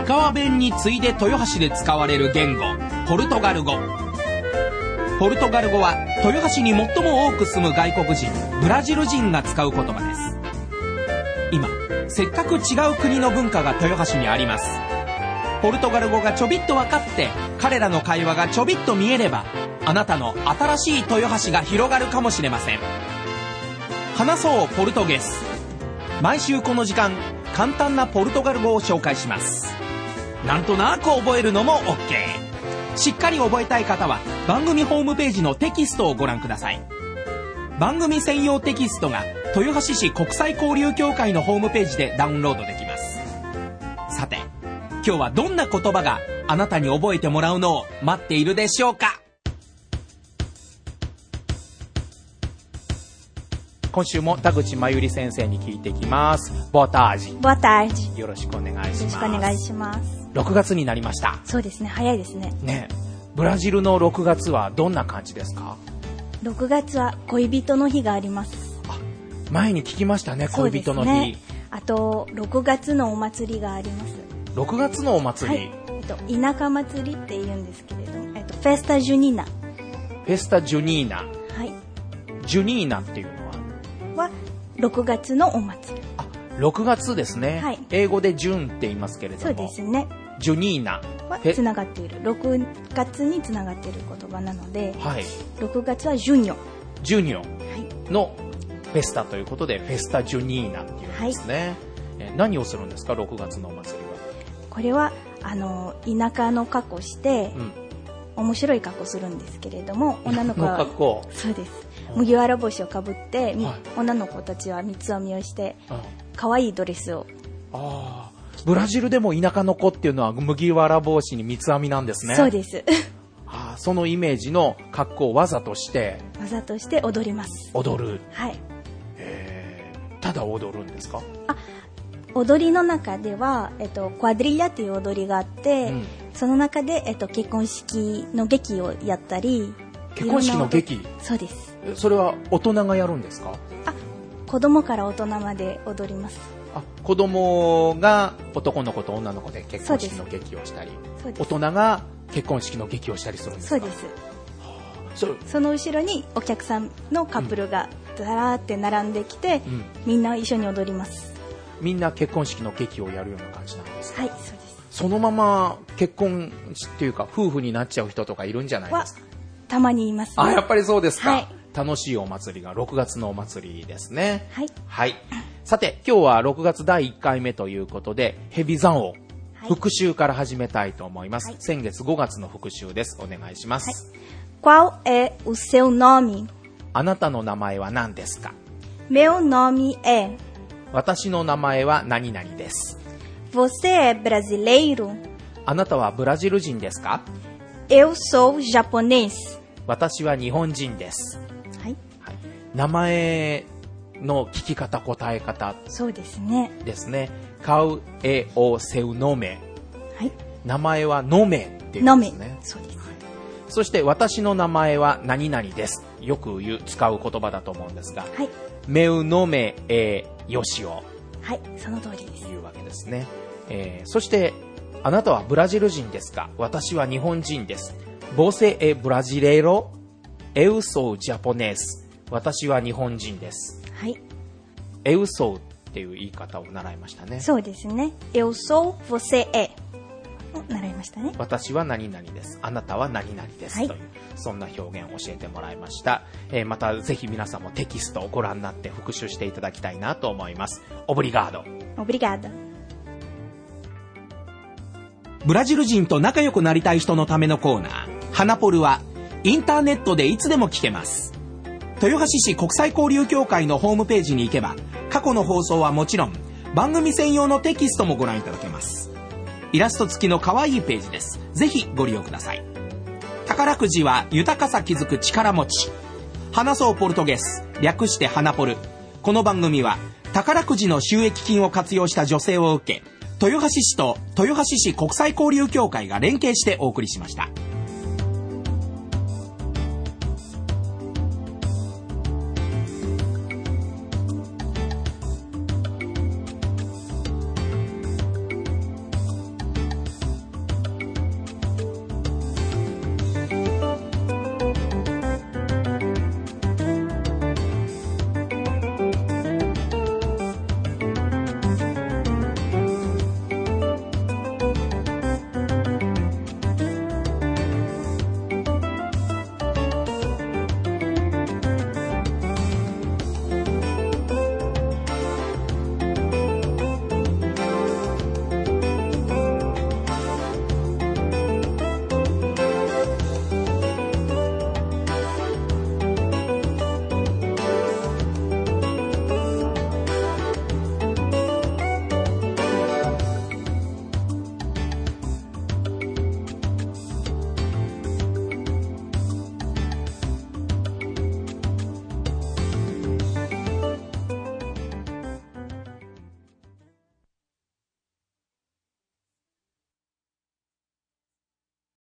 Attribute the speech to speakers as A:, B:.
A: 川弁に次いで豊橋で使われる言語、ポルトガル語。ポルトガル語は豊橋に最も多く住む外国人、ブラジル人が使う言葉です。今、せっかく違う国の文化が豊橋にあります。ポルトガル語がちょびっと分かって、彼らの会話がちょびっと見えれば、あなたの新しい豊橋が広がるかもしれません。話そうポルトゲス。毎週この時間、簡単なポルトガル語を紹介します。なんとなく覚えるのも OK。しっかり覚えたい方は番組ホームページのテキストをご覧ください。番組専用テキストが豊橋市国際交流協会のホームページでダウンロードできます。さて、今日はどんな言葉があなたに覚えてもらうのを待っているでしょうか。今週も田口真由里先生に聞いていきます。Boa tarde。
B: Boa tarde。
A: よろしくお願いします。
B: よろしくお願いします。
A: 6月になりました。
B: そうですね、早いですね。
A: ね、ブラジルの6月はどんな感じですか
B: ？6月は恋人の日があります。
A: あ、前に聞きましたね、恋人の日。ね、
B: あと6月のお祭りがあります。
A: 6月のお祭り、
B: はい、田舎祭りって言うんですけれども、フェスタジュニーナ。
A: フェスタジュニーナ。
B: はい。
A: ジュニーナっていうのは
B: 6月のお祭り。
A: あ、6月ですね。はい。英語でジュンって言いますけれども。
B: そうですね。
A: ジュニーナ
B: はつながっている。6月につながっている言葉なので、
A: はい。
B: 6月はジュニョ。
A: ジュニョのフェスタということで、フェスタジュニーナっていうんですね。はい、何をするんですか、6月のお麦は。
B: これは田舎の格好して、面白い格好するんですけれども、女の子は
A: 格好。
B: そうです。麦わら帽子をかぶって、女の子たちは三つ編みをして可愛いドレスを。
A: ああ、ブラジルでも田舎の子っていうのは麦わら帽子に三つ編みなんですね。
B: そうです。
A: ああ、そのイメージの格好をわざとして
B: 踊ります。
A: 踊る。
B: はい。
A: ただ踊るんですか？
B: 踊りの中では、クアドリリャっていう踊りがあって、その中で、結婚式の劇をやったり。
A: 結婚式の劇？
B: そうです。
A: それは大人がやるんですか？
B: 子供から大人まで踊ります。
A: 子供が男の子と女の子で結婚式の劇をしたり、大人が結婚式の劇をしたりするんですか？
B: そうです。その後ろにお客さんのカップルがだらーって並んできて、みんな一緒に踊ります。みんな
A: 結婚式の劇をやるような感じなんですか？
B: はい、そうです。
A: そのまま結婚っていうか夫婦になっちゃう人とかいるんじゃないですか？
B: たまにいますね。
A: やっぱりそうですか。
B: はい、
A: 楽しいお祭りが6月のお祭りですね。
B: はい。
A: はい。さて、今日は6月第1回目ということで、蛇山王、復習から始めたいと思います。先月5月の復習です。お願いします。
B: Qual é o seu nome？
A: あなたの名前は何ですか？
B: Meu nome é。
A: 私の名前は何々です。
B: Você é brasileiro？
A: あなたはブラジル人ですか？
B: Eu sou japonês。
A: 私は日本人です。
B: はい。
A: 名前の聞き方、答え方。
B: そうですね。
A: ですね。Qual é o seu nome？
B: はい。
A: 名前はノメっていうんですね。
B: そうです。
A: そして私の名前は何々です。よく使う言葉だと思うんですが。
B: はい。
A: Meu nome é Yoshio。
B: はい、その通りです。
A: いうわけですね。そしてあなたはブラジル人ですか？私は日本人です。Você é brasileiro? Eu sou japonês。私は日本人です。
B: はい。
A: Eu sou っていう言い方を習いましたね。
B: そうですね。Eu sou, você é。習いましたね。
A: 私は何々です。あなたは何々です。はい、という、そんな表現を教えてもらいました。またぜひ皆さんもテキストをご覧になって復習していただきたいなと思います。オブリガード。
B: オブリガード。
A: ブラジル人と仲良くなりたい人のためのコーナー、花ポルはインターネットでいつでも聞けます。豊橋市国際交流協会のホームページに行けば、過去の放送はもちろん番組専用のテキストもご覧いただけます。イラスト付きの可愛いページです。ぜひご利用ください。宝くじは豊かさ気づく力持ち。話そうポルトゲス、略して花ポル。この番組は宝くじの収益金を活用した助成を受け、豊橋市と豊橋市国際交流協会が連携してお送りしました。